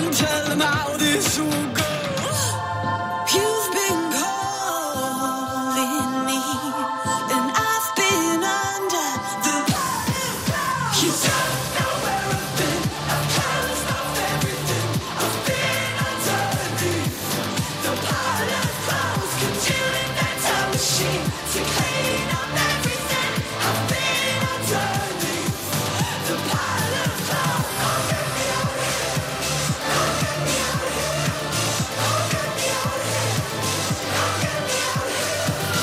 tell them how this will go. You've been calling me, and I've been under the you don't know where I've been. I've closed off everything. I've been underneath the pile of clothes, congealing that time machine to clean up everything. I've been underneath the pile of clothes. Oh, get me out of here. Oh, get me out of here. Oh, get me out of here. Oh, get me out of here.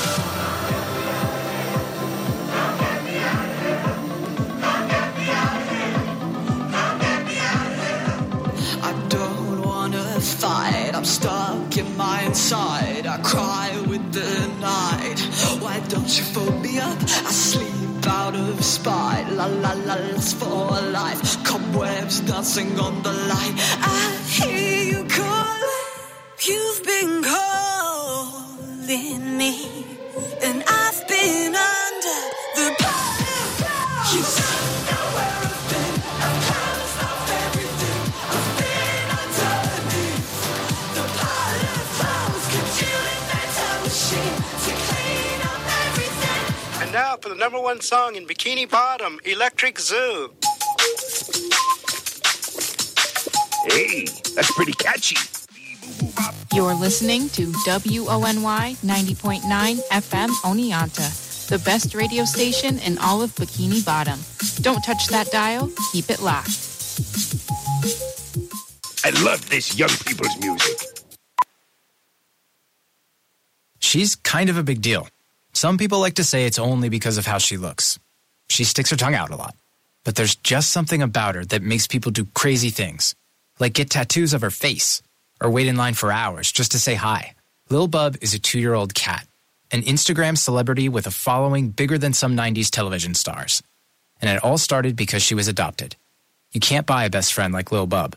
Get me out of here. Get me out of here. Get me out of here. I don't wanna fight. I'm stuck in my inside. I cry with the night. Why don't you phone me up? I sleep out of spite. La la la, lust for life. Cobwebs dancing on the light. I hear you calling. You've been calling me, and I've been under the you don't know where I've been. I've closed off everything. I've been underneath the pile of clothes, congealing that time machine to clean up everything. And now for the number one song in Bikini Bottom, Electric Zoo. Hey, that's pretty catchy. You're listening to WONY 90.9 FM Oneonta, the best radio station in all of Bikini Bottom. Don't touch that dial. Keep it locked. I love this young people's music. She's kind of a big deal. Some people like to say it's only because of how she looks. She sticks her tongue out a lot. But there's just something about her that makes people do crazy things, like get tattoos of her face, or wait in line for hours just to say hi. Lil Bub is a 2-year-old cat, an Instagram celebrity with a following bigger than some 90s television stars. And it all started because she was adopted. You can't buy a best friend like Lil Bub.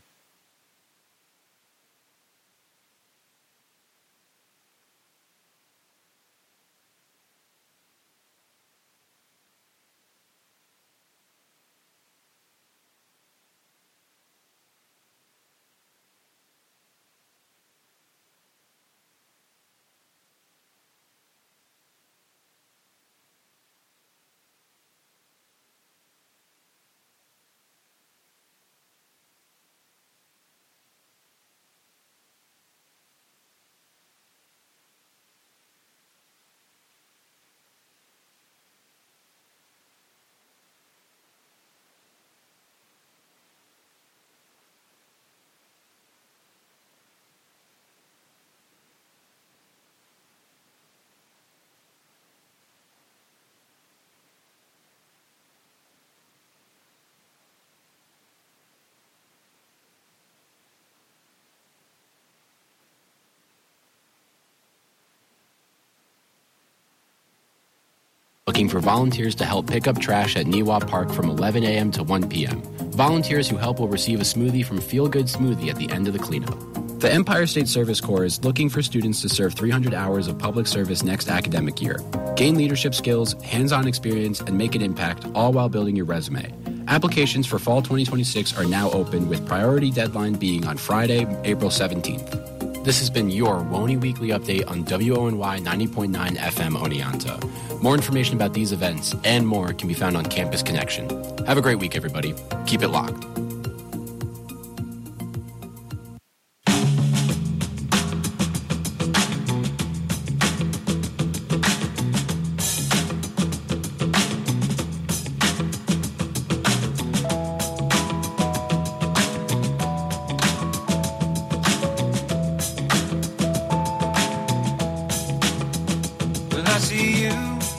Looking for volunteers to help pick up trash at Niwa Park from 11 a.m. to 1 p.m. Volunteers who help will receive a smoothie from Feel Good Smoothie at the end of the cleanup. The Empire State Service Corps is looking for students to serve 300 hours of public service next academic year. Gain leadership skills, hands-on experience, and make an impact, all while building your resume. Applications for fall 2026 are now open, with priority deadline being on Friday, April 17th. This has been your WONY Weekly Update on WONY 90.9 FM Oneonta. More information about these events and more can be found on Campus Connection. Have a great week, everybody. Keep it locked.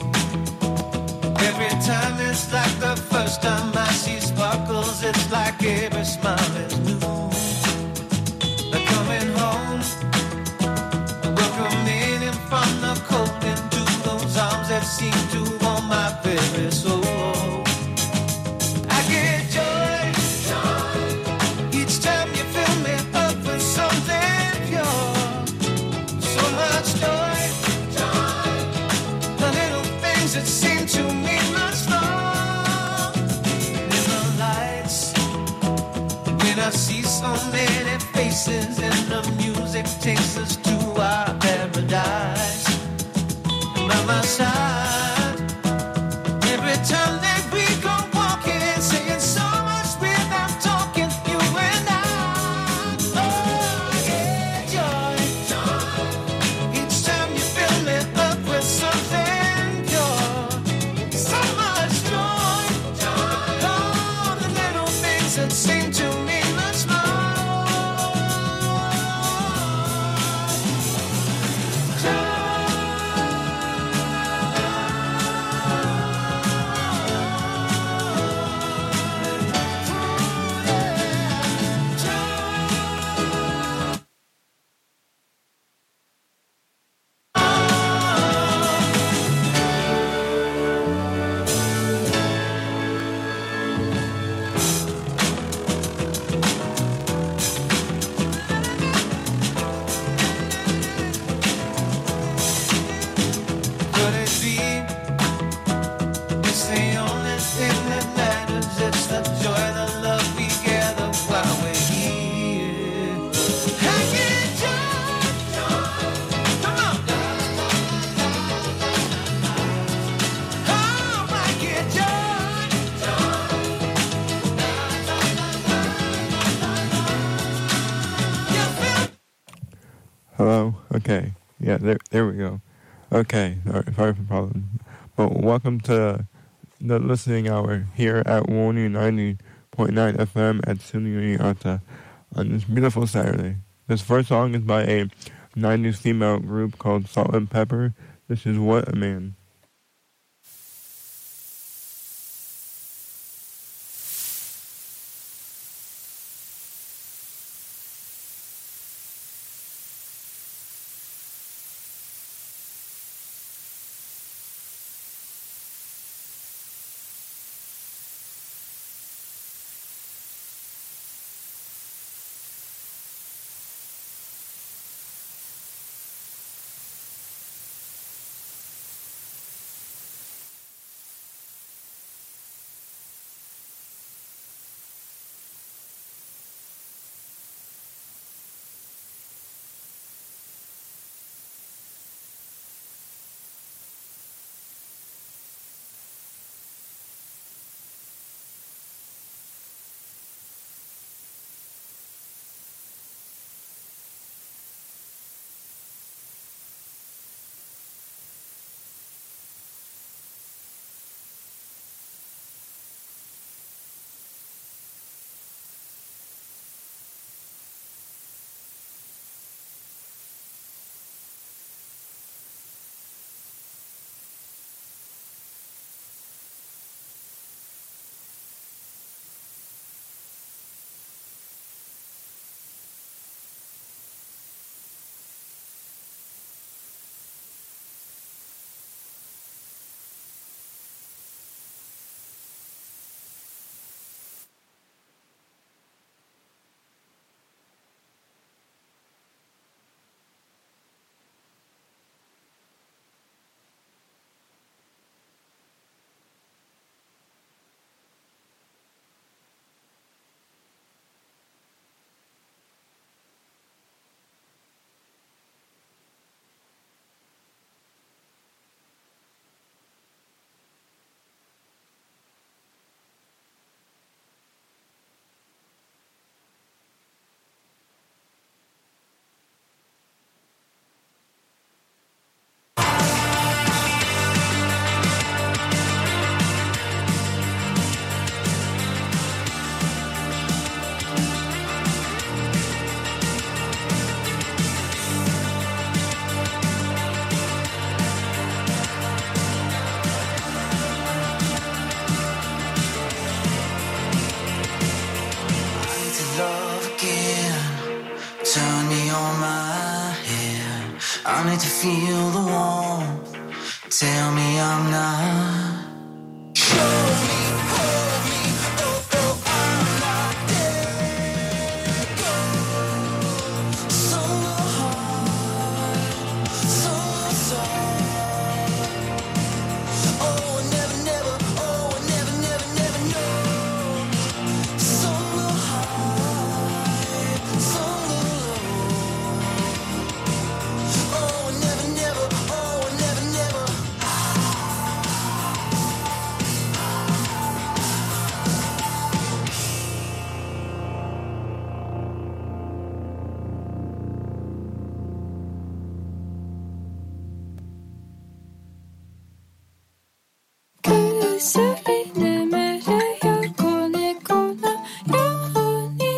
Every time it's like the first time I see sparkles. It's like many faces, and the music takes us to our paradise. By my side, every time that we go walking, saying so much without talking, you and I. Oh, yeah, joy. Each time you fill me up with something pure, so much joy. All the little things that seem to mean much more. Could it be? It's the only thing that matters. It's the joy, the love we gather while we're here. Hanging joy, come on. Oh, I get joy. You feel Hello? Okay. Yeah, there we go. Okay, sorry for the problem. But welcome to the listening hour here at WONU 90.9 FM at SUNY Oneonta on this beautiful Saturday. This first song is by a 90s female group called Salt and Pepper. This is What a Man. I need to feel the warmth. Tell me I'm not. Show me, hold me, oh, oh, I'm not dead. So hard, so soft. Oh, I never, never, oh, I never, never, never know. So hard. すぎ眠れよ子猫のように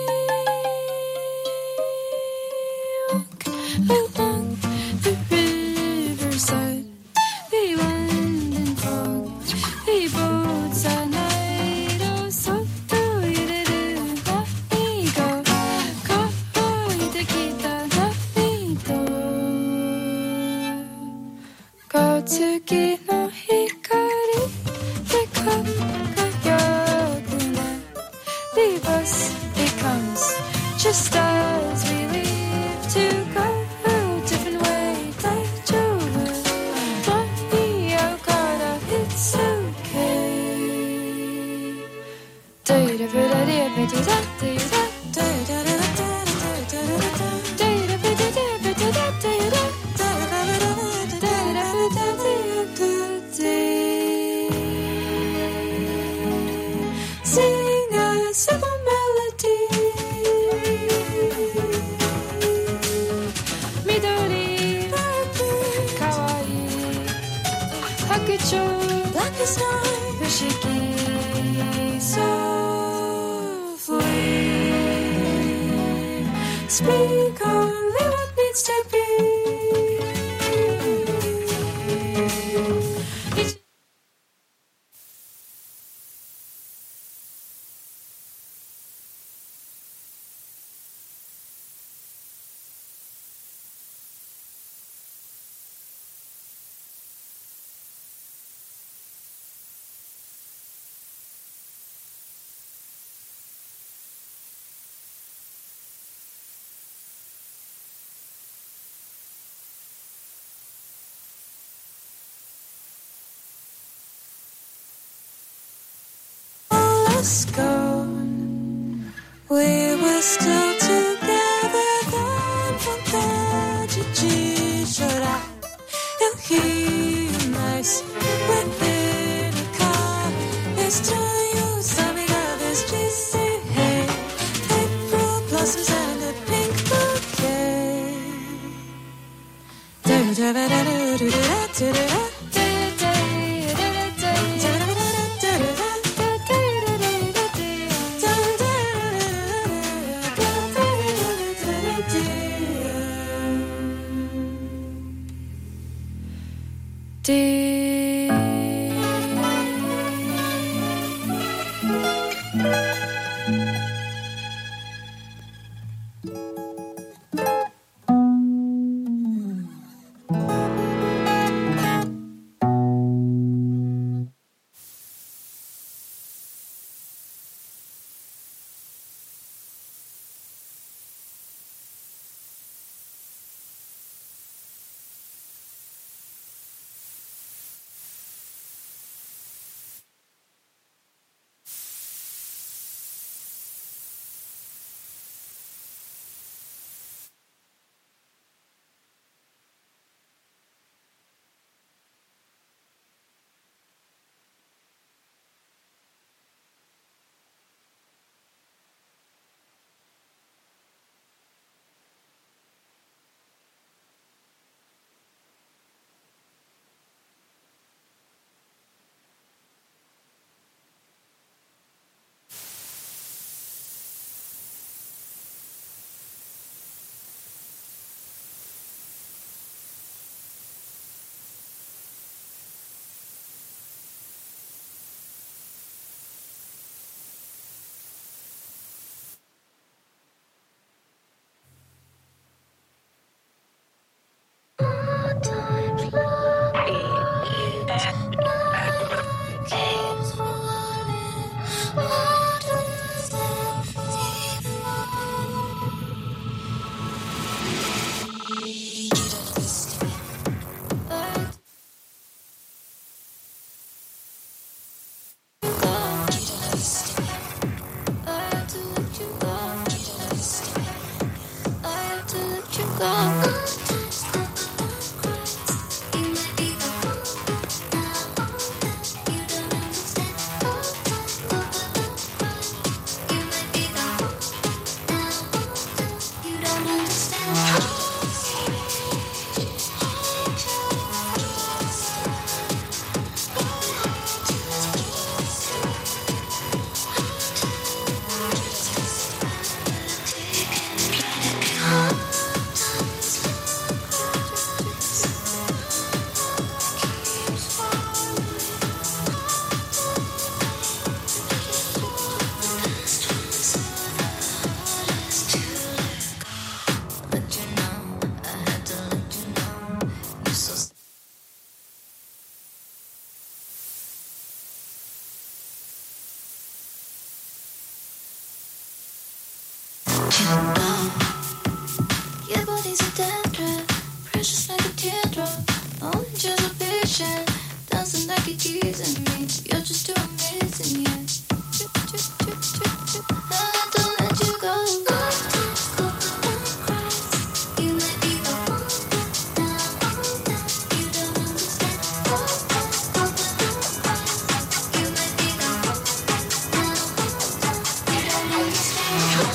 Walk along the riverside The wind and fog The boats at night そっと揺れる波が乾いてきた波と月の光で輝くね Leave us becomes just as we leave to go different way 大丈夫間に合うから It's okay ダイラブラディアベディダダイラダイラダイラダイラベディダベディダダイラSing a simple melody 緑かわいい白鳥 Black as night 不思議 Softly Speak only what needs to be Gone. We were still together then fantasia chora eu mais within a car estranho sabe da vez de ser hey April blossoms and a pink bouquet shine, dancing like a teasing me. You're just too amazing, yeah. I don't let you go. You let me go. You don't understand. You let me go. You don't understand.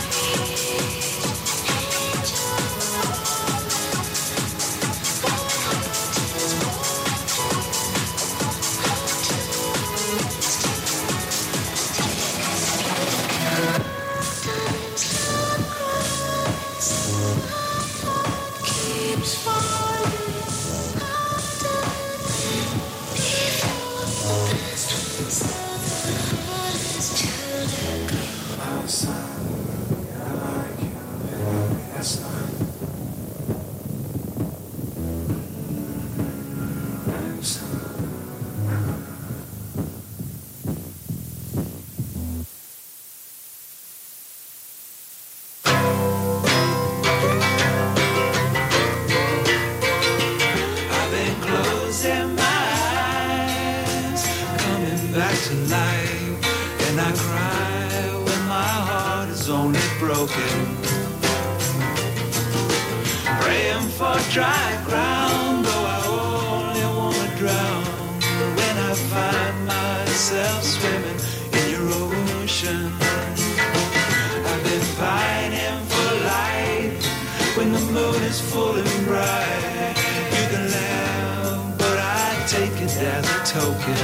I've been closing my eyes, coming back to life, and I cry when my heart is only broken. Praying for dry ground, though I only wanna drown. When I find myself swimming in your ocean, I've been pining for light when the moon is full and bright. You can laugh, but I take it as a token.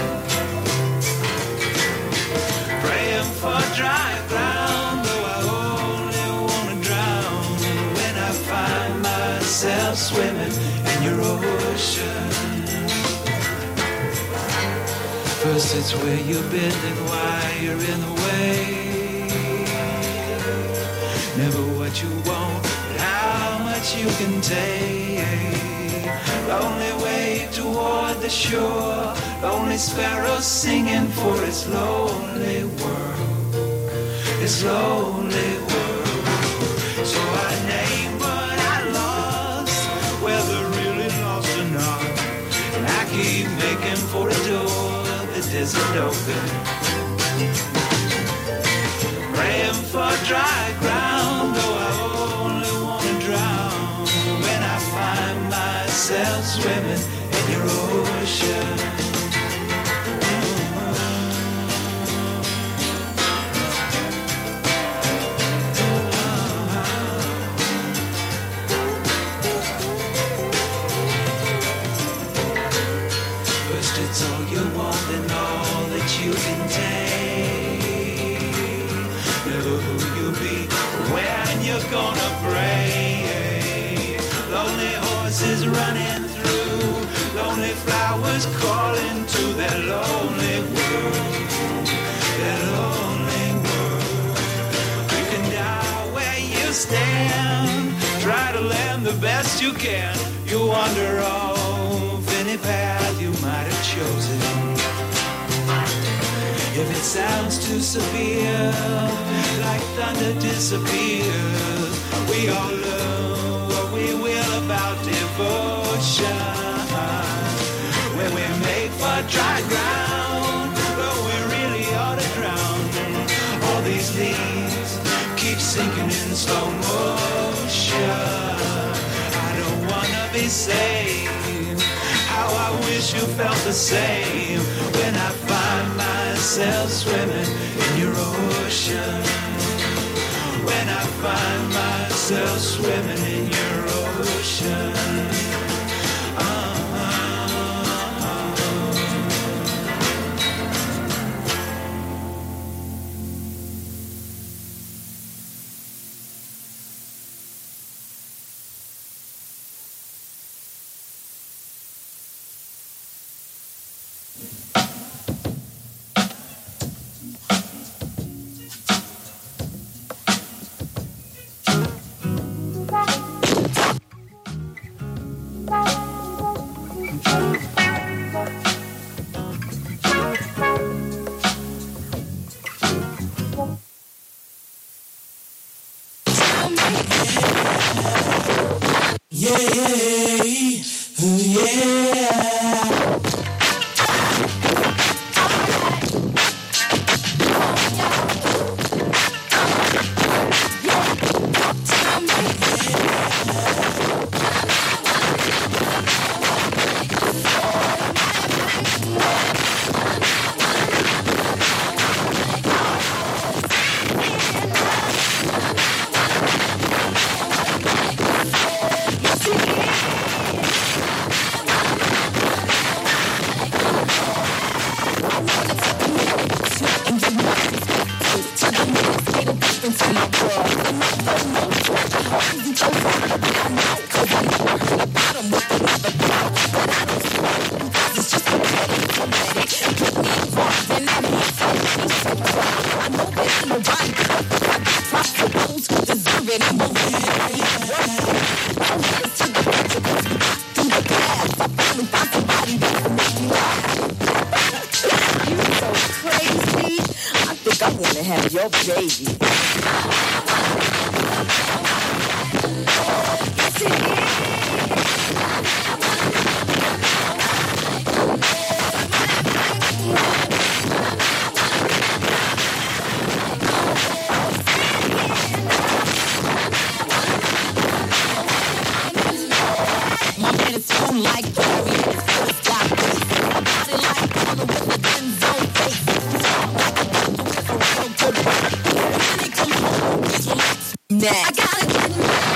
Praying for dry ground, though I only wanna drown. When I find myself swimming in your ocean. First it's where you've been and why you're in the way. Never what you want, but how much you can take. Lonely wave toward the shore, lonely sparrow singing for its lonely world, its lonely world. So I name what I lost, whether really lost or not, and I keep making for a door that isn't open. Praying for dry ground, though I only wanna drown. When I find myself swimming in your ocean. First it's all you want and all that you can take. Never who you'll be when you're gonna break. Lonely horses running through, lonely flowers calling to that lonely world, that lonely world. You can die where you stand, try to land the best you can. You wander off any path you might have chosen. If it sounds too severe, like thunder disappears, we all learn what we will about devotion. When we make for dry ground, but we really ought to drown. All these leaves keep sinking in slow motion. I don't wanna be saved. How I wish you felt the same when I find myself swimming in your ocean. When I find myself swimming in your ocean. Yeah, yeah. I want to have your baby. Yes, it my man is home like Gary. It's got bass. Body like Carla with a Denzel face. I gotta get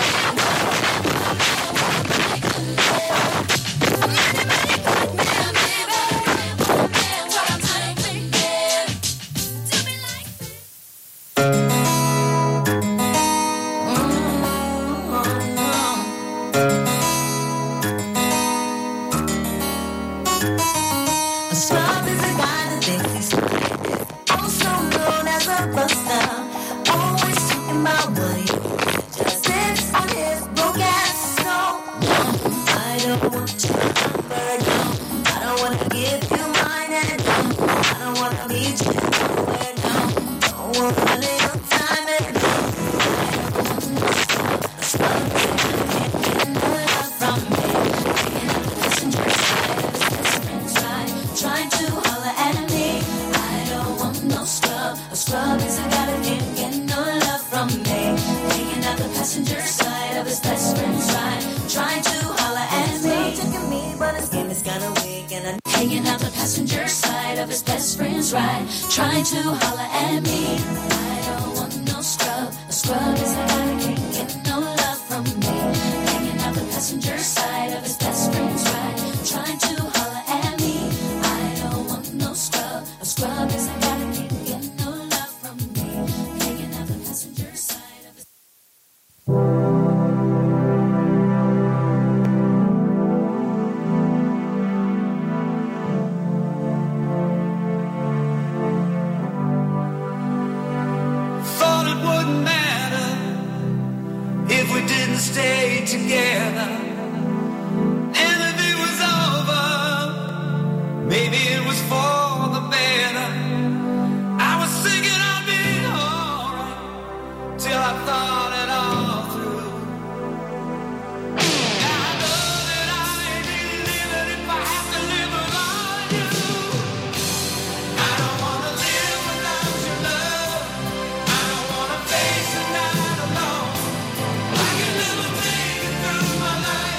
trying to holler at me. I don't want no scrub. A scrub is a guy that can't get no love from me. Hanging out the passenger side of his best friend's ride. Trying to holler at me. I don't want no scrub. A scrub is a guy that can't get no love from me. Hanging out the passenger side of his stay together. And if it was over, maybe it was for the better. I was thinking I'd be alright till I thought it all through. Now I know that I ain't really living if I have to live without you. I don't wanna live without your love. I don't wanna face the night alone. I can never make it through my life.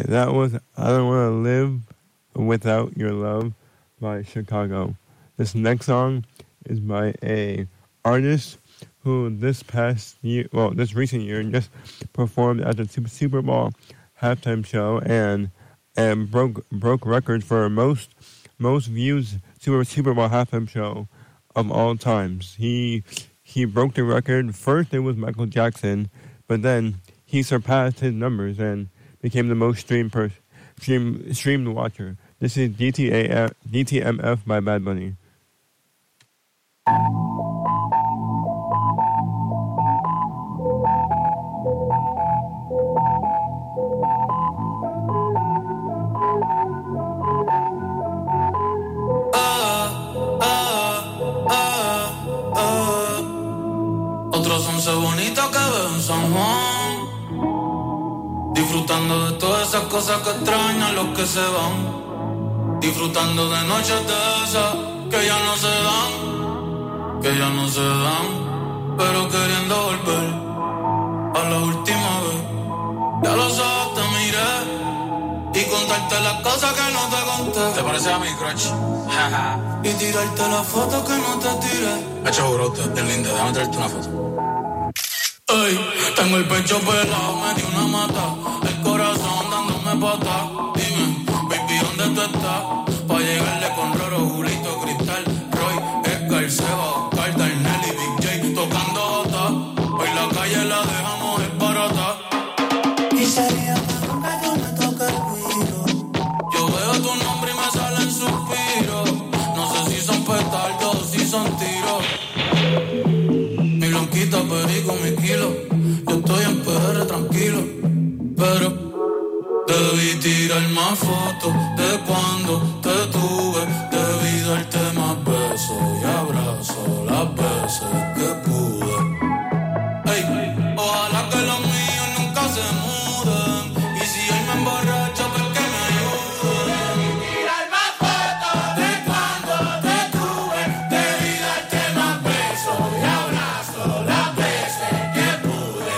that was I Don't Want to Live Without Your Love by Chicago. This next song is by a artist who this recent year just performed at the Super Bowl halftime show and broke records for most views Super Bowl halftime show of all times. He broke the record. First it was Michael Jackson, but then he surpassed his numbers and became the most streamed watcher. This is DTMF by Bad Bunny. Otros 11 bonitos que veo en San Juan, disfrutando de todas esas cosas que extrañan los que se van, disfrutando de noches de esas que ya no se dan, pero queriendo volver a la última vez. Ya los ojos te miré y contarte las cosas que no te conté. ¿Te parece a mi crush? Y tirarte las fotos que no te tiré. Hecho brote, bien linda, déjame traerte una foto. Ey, tengo el pecho pelado, me di una mata, el corazón dándome pata. Dime, baby, ¿dónde tú estás? Pa' llegarle con Roro, Julito, Cristal, Roy, Edgar, Seba, Oscar, Darnell y Big J tocando jota. Hoy la calle la dejamos esbarata. Y sería que nunca yo me toque el cuido. Yo veo tu nombre y me salen suspiros. No sé si son petardos o si son tiros. Mi blanquita, perico, mi kilo. Yo estoy en PR tranquilo, pero debí tirar más fotos de cuando te tuve. Debí darte más besos y abrazos las veces que pude. Ey, ojalá que los míos nunca se muden. Y si él me emborracha, pues que me ayude. Debí tirar más fotos de cuando te tuve. Debí darte más besos y abrazos las veces que pude.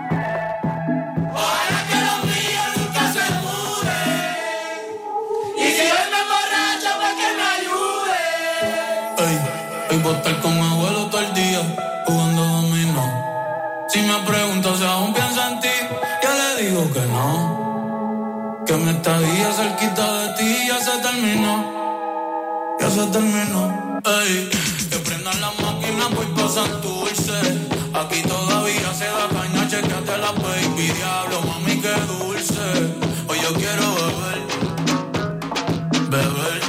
Ojalá que los míos nunca se muden. Y si él me emborracha, pues que me ayude. Ey, hoy voy a estar con mi abuelo todo el día jugando dominó. Si me pregunto si aún pienso en ti, yo le digo que no. Que mi estadía cerquita de ti ya se terminó. Ya se terminó. Ey, que prendan las máquinas, voy pa' Santurce. Aquí todavía se da caña, chequeate la baby. Diablo, mami, qué dulce. Hoy yo quiero beber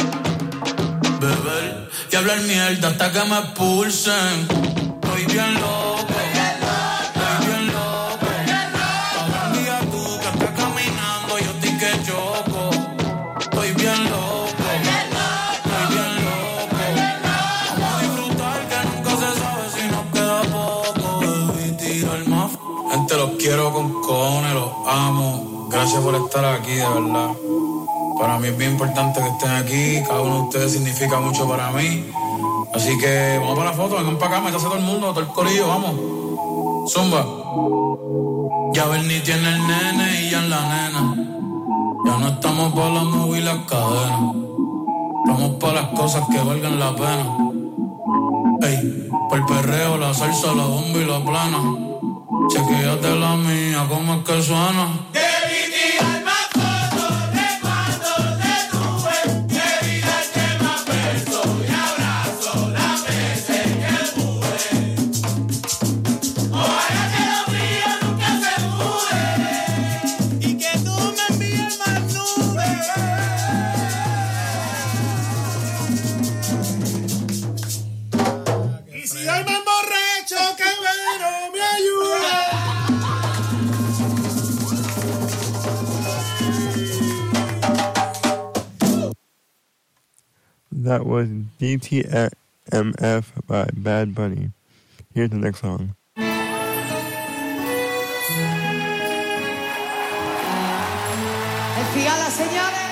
y hablar mierda hasta que me expulsen. Estoy bien loco, estoy bien loco. Habrá un día tú que estás caminando, yo estoy que choco. Estoy bien loco, estoy bien loco. Vamos a disfrutar que nunca se sabe si nos queda poco. Debí tirar más. Gente, los quiero con cojones, los amo. Gracias por estar aquí, de verdad. Para mí es bien importante que estén aquí. Cada uno de ustedes significa mucho para mí. Así que vamos para la foto, vengan para acá, métase todo el mundo, todo el corillo, vamos. Zumba. Ya Bernie tiene el nene y ya en la nena. Ya no estamos para la movie y las cadenas. Vamos para las cosas que valgan la pena. Ey, por el perreo, la salsa, la bomba y la plana. Chequéate la mía, ¿cómo es que suena? That was DTMF by Bad Bunny. Here's the next song. Fíjala, señores.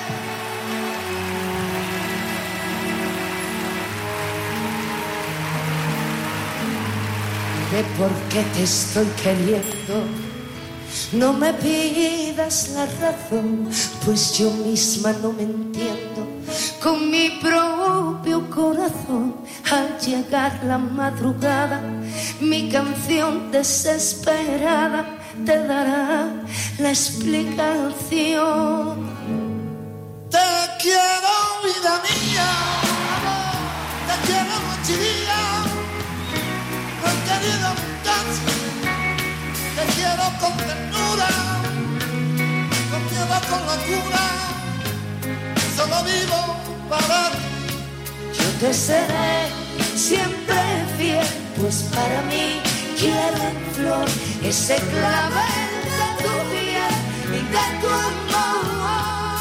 Ve por qué te estoy queriendo. No me pidas la razón, pues yo misma no me entiendo con mi propio corazón. Al llegar la madrugada, mi canción desesperada te dará la explicación. Te quiero, vida mía, amor, te quiero noche y día, no he querido casi. Te quiero con ternura, con miedo, con locura, solo vivo para ti. Yo te seré siempre fiel, pues para mí quiero en flor ese clavel de tu piel y de tu amor.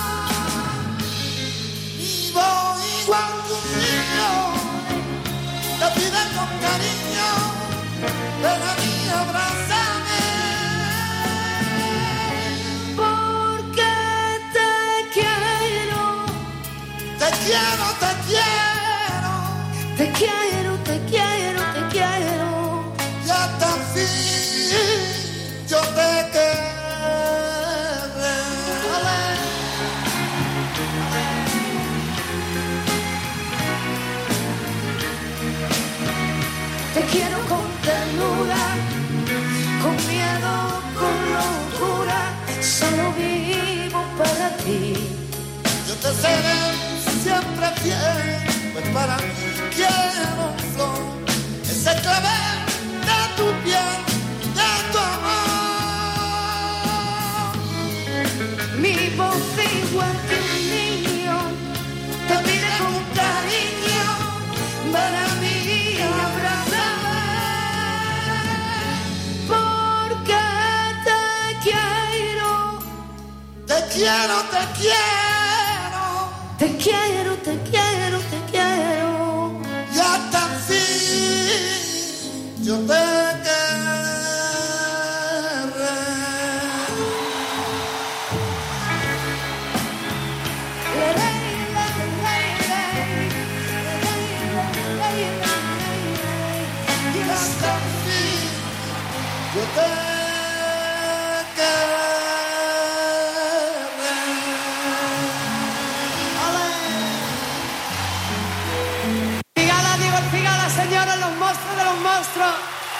Vivo igual que un niño, te pide con cariño, ven a mí, abrázame. Te quiero, te quiero. Te quiero, te quiero, te quiero. Y hasta el fin yo te querré. Te quiero con ternura, con miedo, con locura. Solo vivo para ti. Yo te seré siempre fiel, pues para mí quiero flor, ese clavel de tu piel, de tu amor. Mi voz igual que un niño, te pide con cariño, para mí abrázame, porque te quiero. Te quiero, te quiero. Te quiero, te quiero, te quiero. Y hasta el fin yo te querré. Y hasta el fin yo te Señores, los monstruos de los monstruos.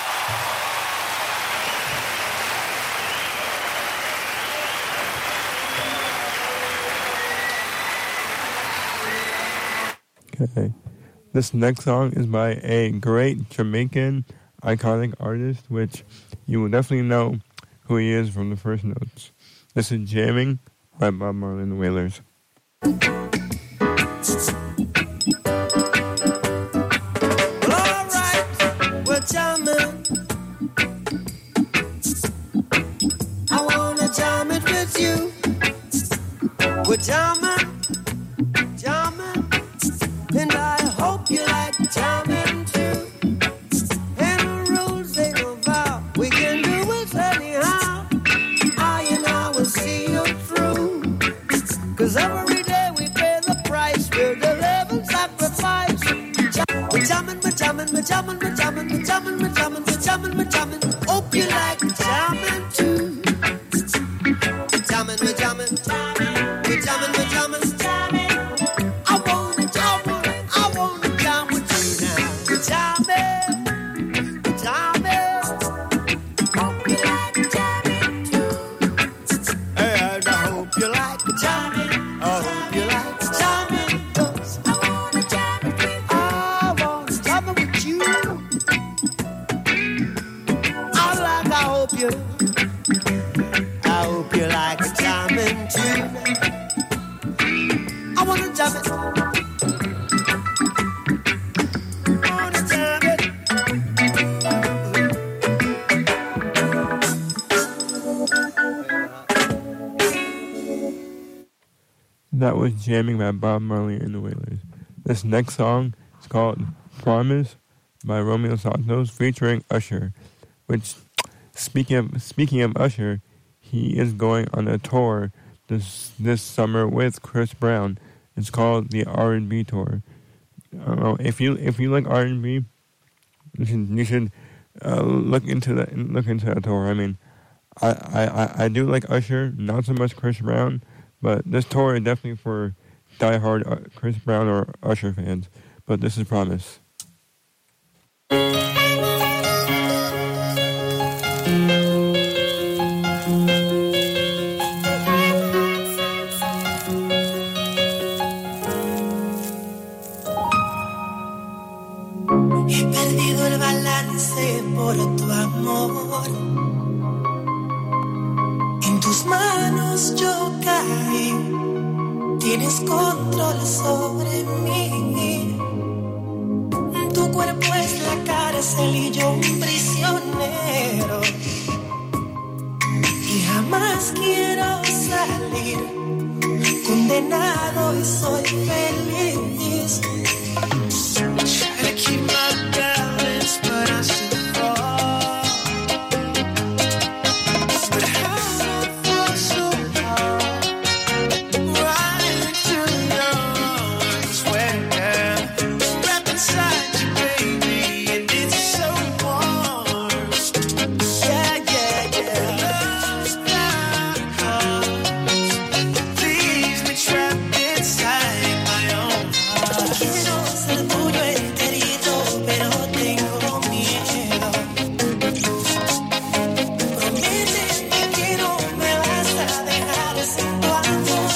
Okay. This next song is by a great Jamaican iconic artist, which you will definitely know who he is from the first notes. This is Jamming by Bob Marley and the Wailers. Jamming. I wanna jam it with you. We're jamming, jamming, and I hope you like jamming too. Ain't no rules, ain't no vow. We can do it anyhow. I and I will see you through. 'Cause every day we pay the price. We're the living sacrifice. We're jamming, we're jamming, we're jamming, we're jamming, we're jamming, we're jamming, we're jamming, we're jamming. Hope you like jamming too. We're jamming, we're jamming, we're jamming, we're jamming. I wanna jam with you now. We're jamming, we're jamming. Hope you like jamming too. And I hope you like jamming. I hope you like jamming. 'Cause I wanna jam with you. I wanna jam with you. I hope you like jamming too. I wanna jam it. I wanna jam it. That was Jamming by Bob Marley and the Wailers. This next song is called Promise by Romeo Santos featuring Usher, which, speaking of Usher, he is going on a tour this summer with Chris Brown. It's called the R&B tour. If you like R&B, you should look into that tour. I mean, I do like Usher, not so much Chris Brown, but this tour is definitely for diehard Chris Brown or Usher fans. But this is Promise. He perdido el balance por tu amor. En tus manos yo caí. Tienes control sobre mí. Tu cuerpo es la cárcel y yo un prisionero. Y jamás quiero salir. Condenado y soy feliz. Try to keep my balance, but I still fall. But how I fall so hard, right into your arms, when wrapped inside you, baby, and it's so warm. Yeah, yeah, yeah. Love's not hard, leaves me trapped inside my own heart. Quiero ser tuyo enterito, pero tengo miedo. Prométeme que no me vas a dejar sin tu amor.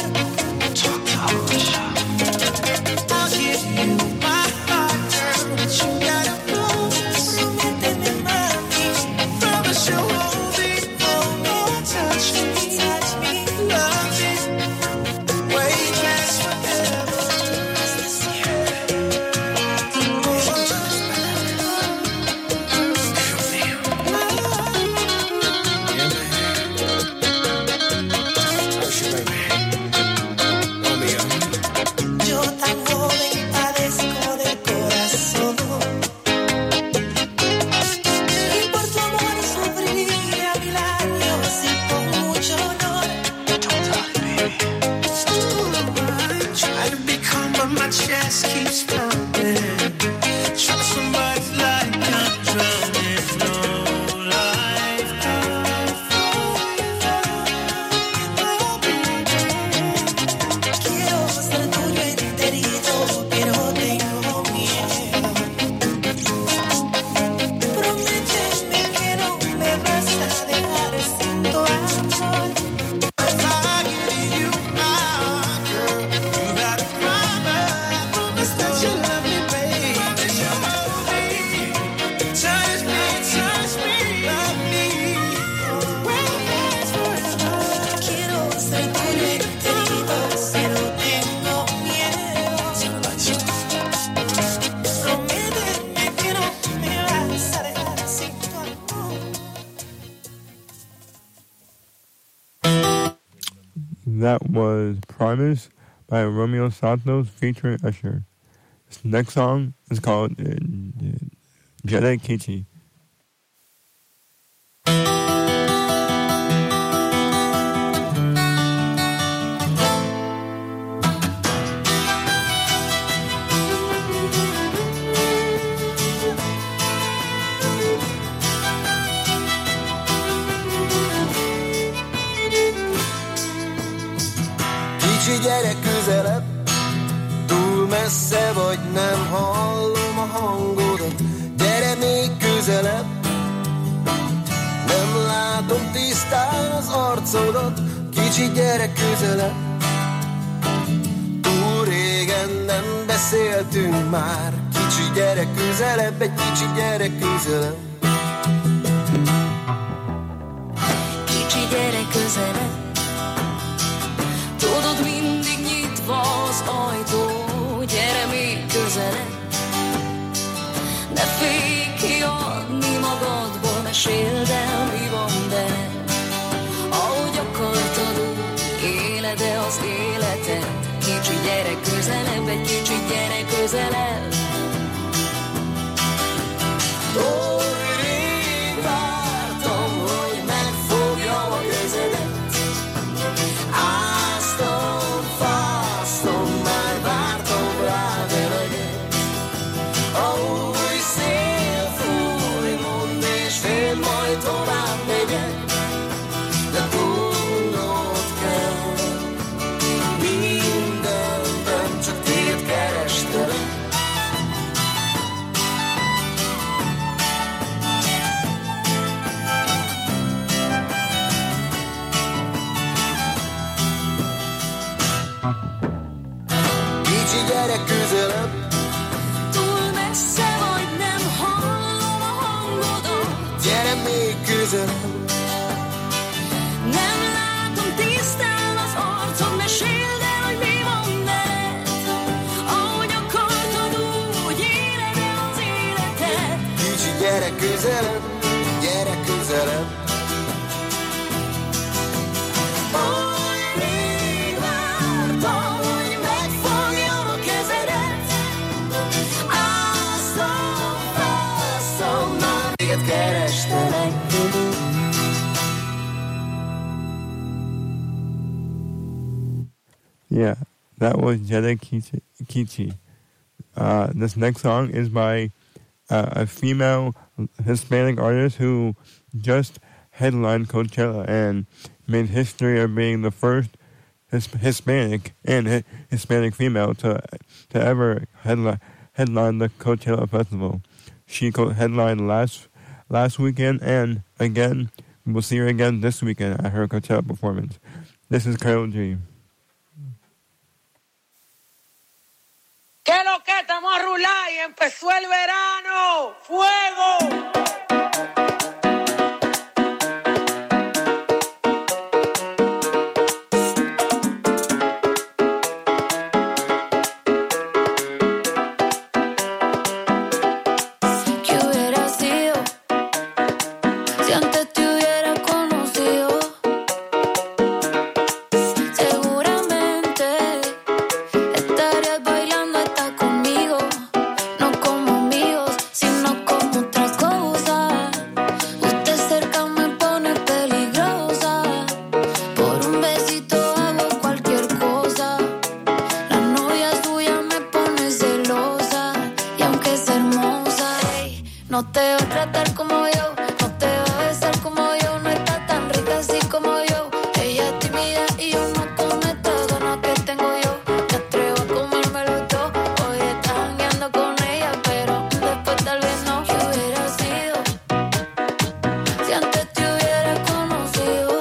I'll give you my heart, girl, but you gotta promise. Prométeme, mami. Promise you'll hold me, hold me, touch me, love me. Wait, last forever. Yo tan joven padezco del corazón y por tu amor sufriría 1000 años y con mucho honor. Try to be calm but my chest keeps pumping. Try somebody's like I'm drowning. No life. Quiero ser tuyo enterito, pero tengo miedo. Prométeme que no me vas a dejar sin tu amor. I give you my girl, you gotta promise that you love me, baby. You love me, touch me, love me. Wait forever. Quiero ser tuyo enterito, pero tengo miedo. Prométeme que no me vas a dejar sin tu amor. That was Promise by Romeo Santos featuring Usher. This next song is called Jede Kichi. Kicsi gyere közelebb, túl messze vagy, nem hallom a hangodat. Gyere még közelebb, nem látom tisztán az arcodat. Kicsi gyere közelebb, túl régen nem beszéltünk már. Kicsi gyere közelebb, egy kicsi gyere közelebb. Kicsi gyere közelebb, tudod, mindig nyitva az ajtó. Gyere még közelebb, ne félj kiadni magadból. Meséld el, mi van benned, ahogy akartad, úgy éled az életed. Kicsi gyere közelebb, egy kicsi gyere közelebb. Oly rég vártam, hogy megfogjam a kezedet. Áztam, fáztam, már vártam rád eleget. A új szél fúj, mondd és fél, majd tovább megyek. Kicsi gyere közelebb, Túl messze vagy, nem hallom a hangodat. gyere még közelebb. Nem látom tisztán az arcod, meséld el, hogy mi van veled. Ahogy akartad, úgy éled el az életed. Kicsi gyere közelebb, gyere közelebb. Oly rég vártam, hogy megfogjam a kezedet. Ászom, fászom, már Téged kerestelek. Yeah, that was Jede Kichi. This next song is by a female Hispanic artist who just headlined Coachella and made history of being the first Hispanic and Hispanic female to ever headline the Coachella Festival. She headlined last weekend, and again, we'll see her again this weekend at her Coachella performance. This is Karol G. ¿Qué lo que estamos a rular y empezó el verano? ¡Fuego! ¿Qué hubiera sido si antes te hubiera conocido? Seguramente estarías bailando hasta conmigo, no como amigos, sino como otra cosa. Usted cerca me pone peligrosa, por un besito hago cualquier cosa. La novia suya me pone celosa, y aunque es hermosa, ey, no te va a tratar como yo, no te va a besar como yo, no está tan rica así como yo. Ella es tímida y yo no con estas ganas que tengo yo. Me atrevo a comérmelo todo, hoy estás jangueando con ella, pero después tal vez no. ¿Qué hubiera sido si antes te hubiera conocido?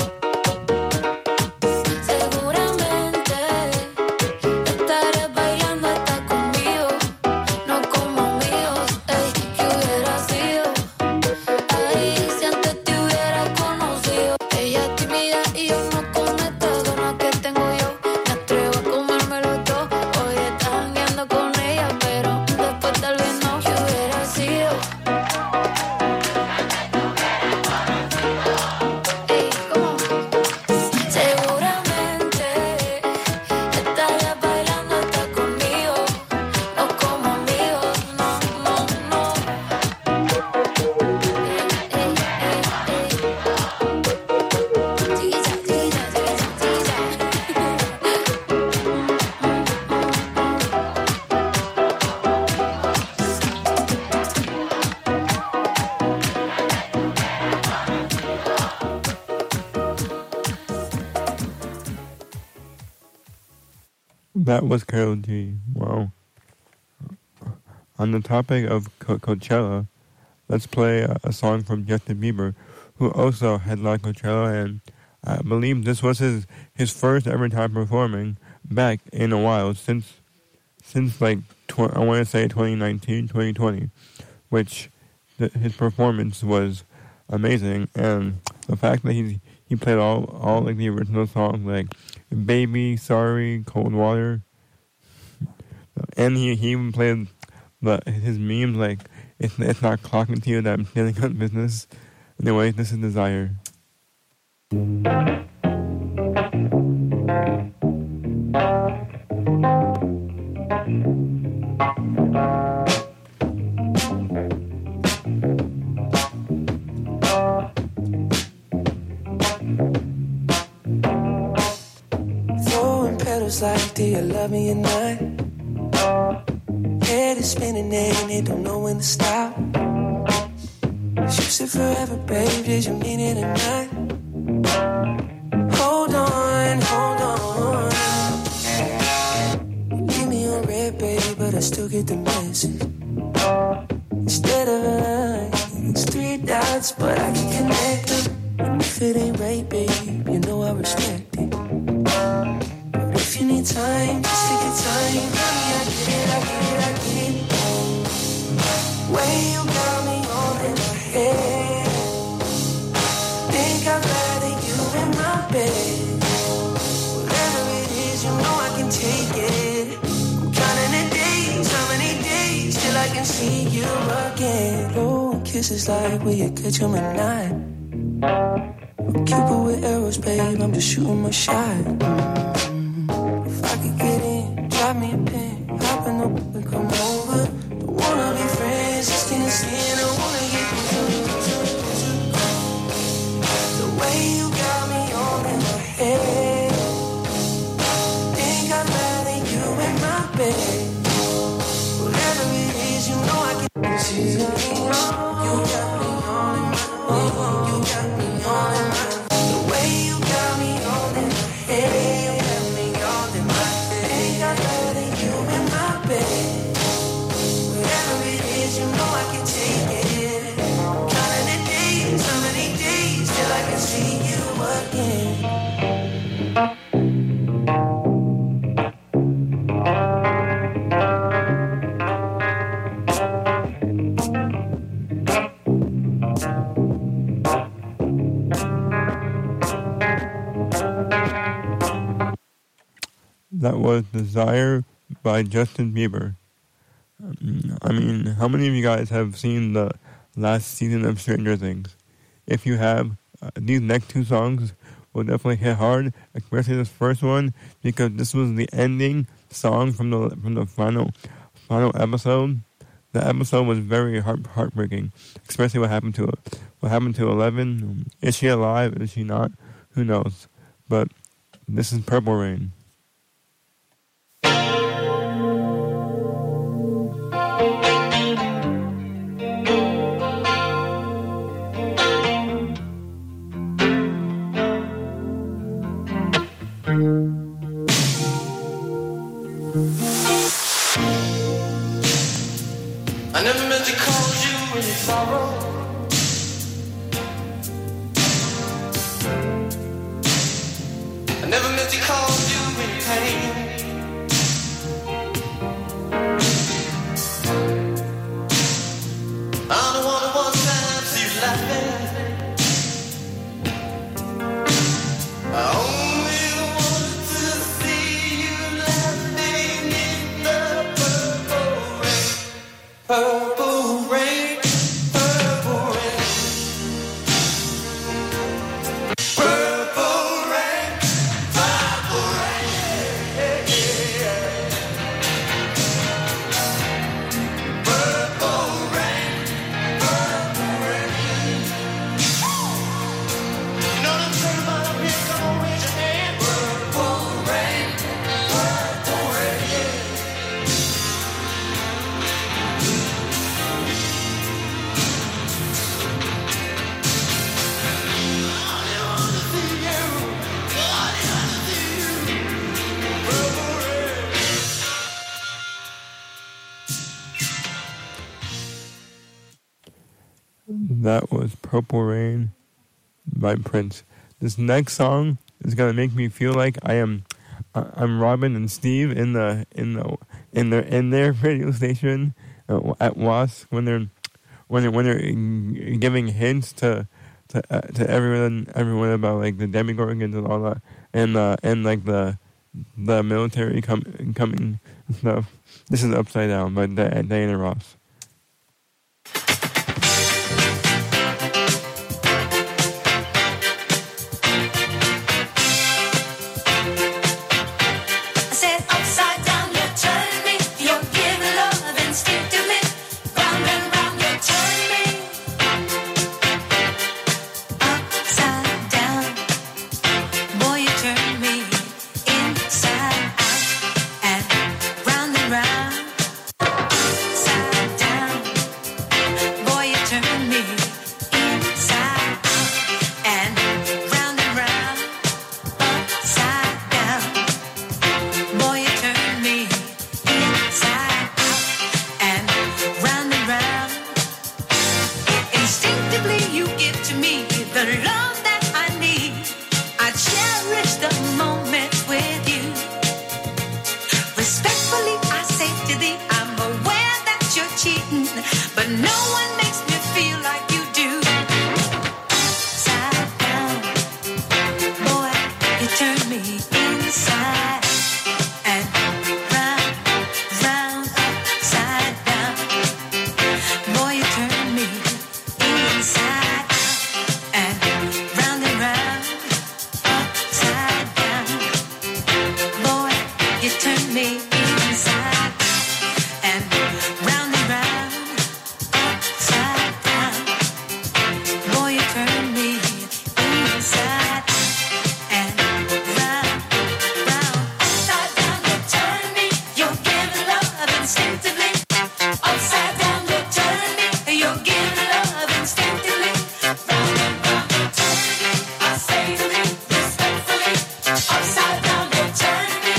Seguramente estarías bailando hasta conmigo, no como amigos, ey. ¿Qué hubiera sido? Ay, si antes te hubiera conocido. Ella es tímida y yo no con estas ganas que tengo yo. Me atrevo a comérmelo todo, hoy estás jangueando con ella, pero después tal vez no. ¿Qué hubiera sido? Ey, ¿cómo? Seguramente estarías bailando hasta conmigo, no como amigos, no, no, no. That was Karol G. Wow. On the topic of Coachella, let's play a song from Justin Bieber, who also headlined Coachella, and I believe this was his first ever time performing back in a while, since like, I want to say 2019, 2020, which his performance was amazing, and the fact that he played all like the original songs, like Baby, Sorry, Cold Water, and he even played his memes, like it's not clocking to you that I'm stealing on business. Anyway, this is Desire. Throwing petals like, do you love me or not? Head is spinning and it don't know when to stop. You said forever, babe, did you mean it or not? Hold on, hold on. You leave me on red, babe, but I still get the message. Instead of a line, it's 3 dots, but I can connect them. And if it ain't right, babe, you know I respect it. But if you need time, take your time. Honey, I get it, I get it, I get it. Way you got me all in my head. Think I'd rather you in my bed. Whatever it is, you know I can take it. I'm counting the days, how many days till I can see you again. Oh, kisses like will you catch 'em at night? Cupid with arrows, babe, I'm just shooting my shot. If I could get in, drop me a pin, hop in the whip and come over. Don't wanna be friends, just skin to skin, I wanna get the way you got me all in my head. Think I'd rather you in my bed. Whatever it is, you know I can. You got me all in my, you got me all in my. The way you got me all in my head. You got me all in my head. Think I'd rather you in my bed. Whatever it is, you know I can take it. Counting the days, how many days till I can see you again. That was Desire by Justin Bieber. I mean, how many of you guys have seen the last season of Stranger Things? If you have, these next two songs will definitely hit hard, especially this first one, because this was the ending song from the final episode. The episode was very heartbreaking, especially what happened to Eleven. Is she alive? Is she not? Who knows? But this is Purple Rain. I never meant to cause you any sorrow. I never meant to cause you any pain. I don't wanna one time see you laughing. I only wanted to see you laughing in the purple rain. Purple rain, purple rain. Purple rain, purple rain. Purple rain, purple rain. You know what I'm talking about up here? Come on, raise your hand. Purple rain, purple rain. That was Purple Rain by Prince. This next song is gonna make me feel like I'm Robin and Steve in their radio station at WASC when they're giving hints to everyone about like the Demogorgons and all that and like the military coming and stuff. This is Upside Down by Diana Ross. I said upside down, you turn me. You give love instinctively. Round and round, you turn me. Upside down, boy, you turn me inside out and round. Upside down. me inside and round, upside down. Boy, you turn me inside and round, upside down. You turn me, you're giving love instinctively. Upside down, you turn me, you're giving love instinctively. Round and round, you turn me, I say to me respectfully. Upside down, you turn me.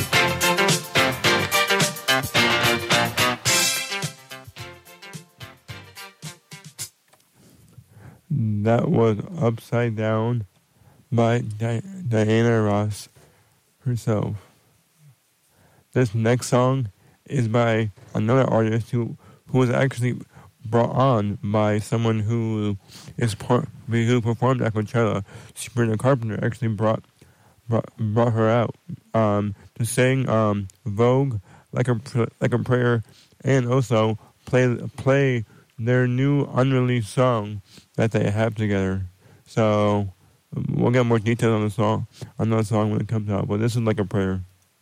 That was Upside Down by Diana Ross herself. This next song is by another artist who was actually brought on by someone who performed at Coachella. Sabrina Carpenter actually brought her out to sing Vogue, Like a Prayer, and also play their new unreleased song that they have together. So we'll get more details on that song when it comes out. But this is Like a Prayer.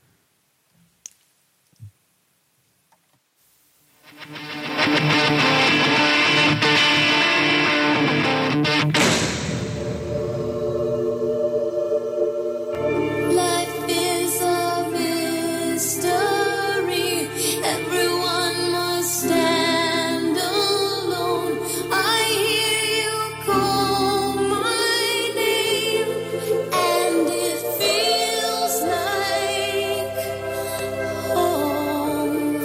Life is a mystery. Everyone must stand alone. I hear you call my name, and it feels like home.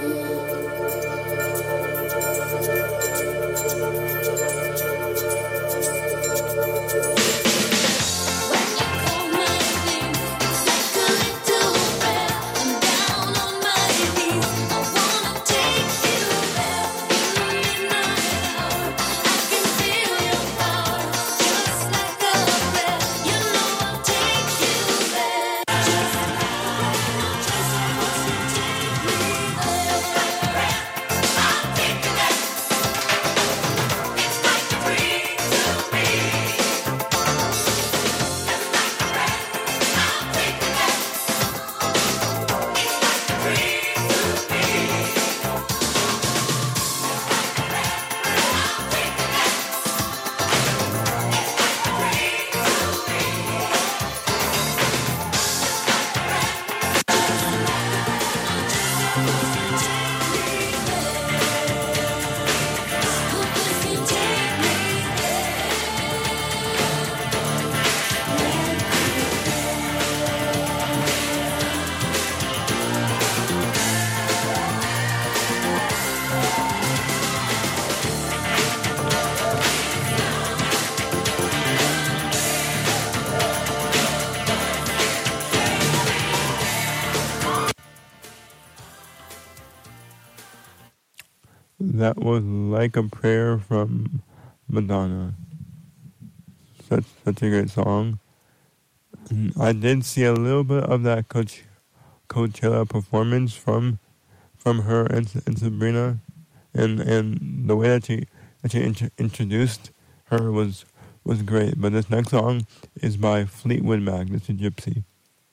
That was Like a Prayer from Madonna. Such a great song. I did see a little bit of that Coachella performance from her and Sabrina, and the way that she introduced her was great. But this next song is by Fleetwood Mac. This is Gypsy.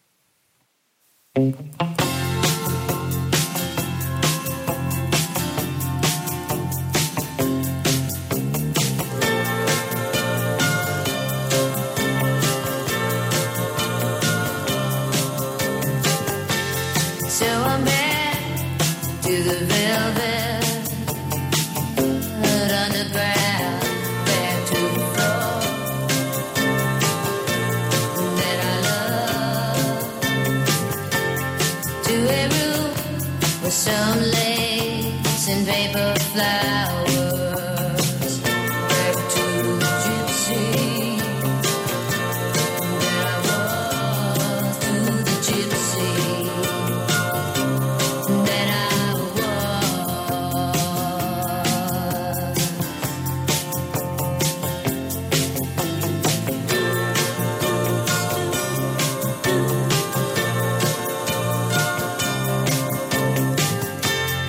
So I'm back to the velvet underground, back to the floor that I love, to a room with some lace and paper flowers, back to the gypsy that I was, to the gypsy that I was.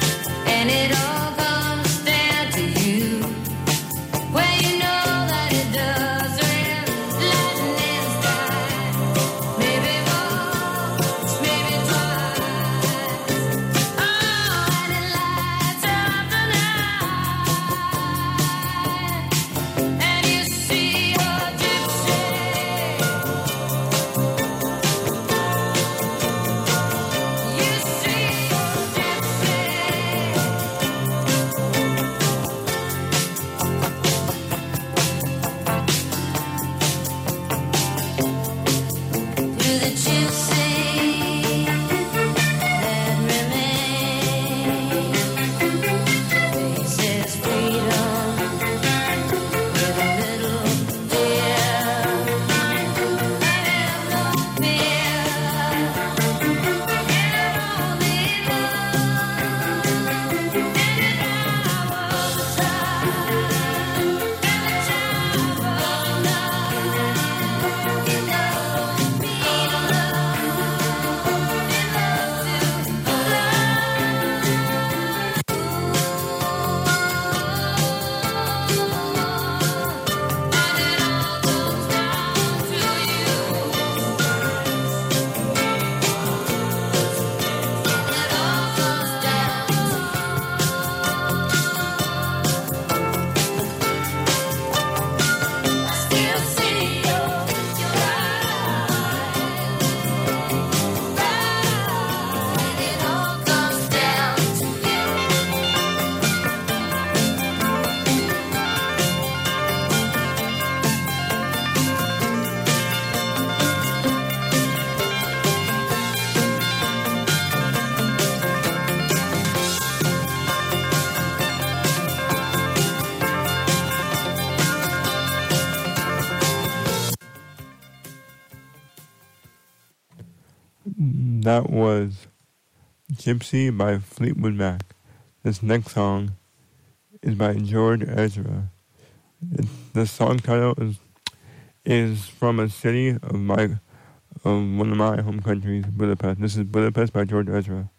That was Gypsy by Fleetwood Mac. This next song is by George Ezra. The song title is from a city of one of my home countries, Budapest. This is Budapest by George Ezra.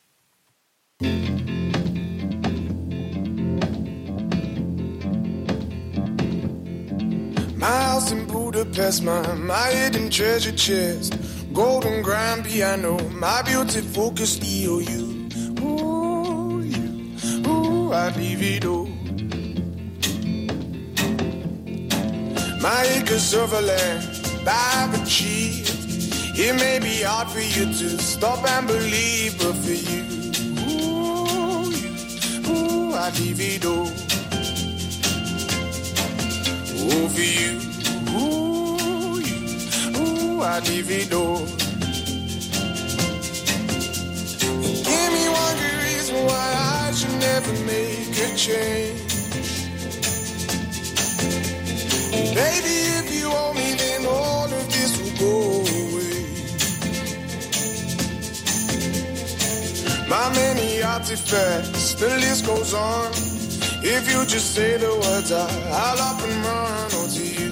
My house in Budapest, my hidden treasure chest, golden grand piano, my beauty focused EOU. Ooh, you, ooh, I'd leave it all. My acres of land I've achieved. It may be hard for you to stop and believe, but for you, ooh, I'd leave it all. Oh, for you, ooh, I'd leave it all. Give me one good reason why I should never make a change. Baby, if you owe me, then all of this will go away. My many artifacts, the list goes on. If you just say the words, I'll up and run. Oh, to you,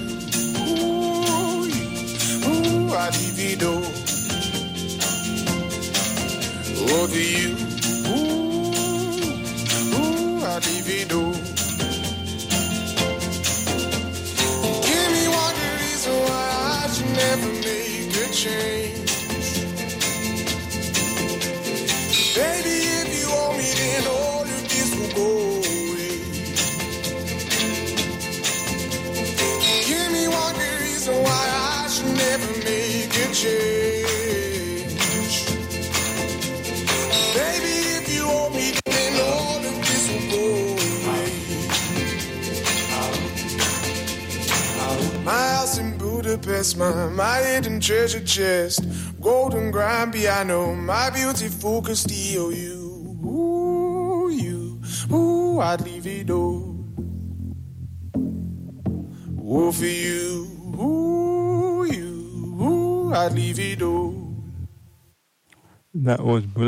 ooh, I'd leave it all. Oh, to you, ooh, I'd leave it all. Give me one good reason why I should never make a change. Baby, if you owe me, then all of this will go. Why I should never make a change. Baby, if you owe me, then all of this will go away. My house in Budapest, my hidden treasure chest, golden grand piano, my beauty focused EOU. Ooh, you, ooh, I'd leave it all. Oh, for you. Ooh, I'd leave it all. That was